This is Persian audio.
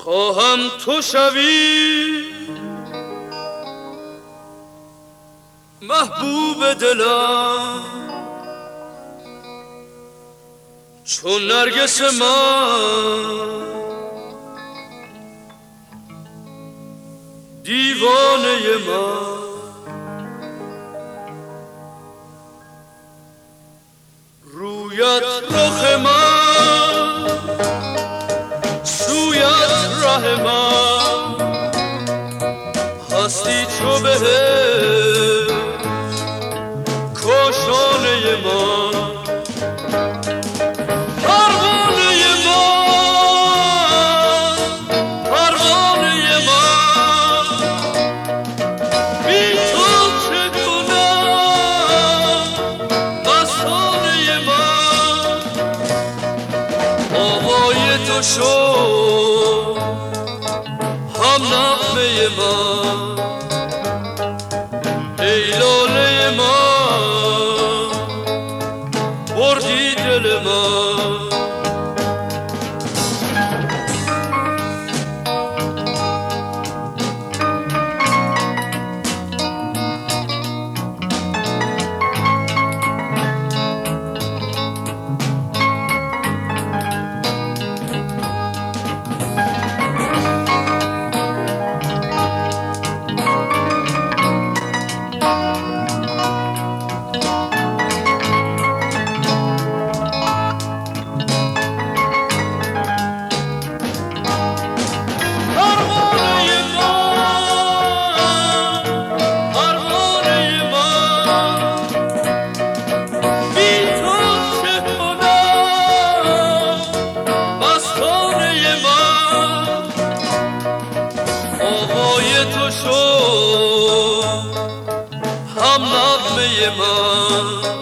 خواهم تو شوی محبوب دلم، چون نرگس من دیوانه من. رویت رخ من، سویت ره من، هستی چو بهشت کاشانه من. پروانه من، پروانه من، بی تو چه کنم مستانه من. آوای تو شد هم نغمه من، ای لاله من بردی دل من. تو شد هم نغمه من،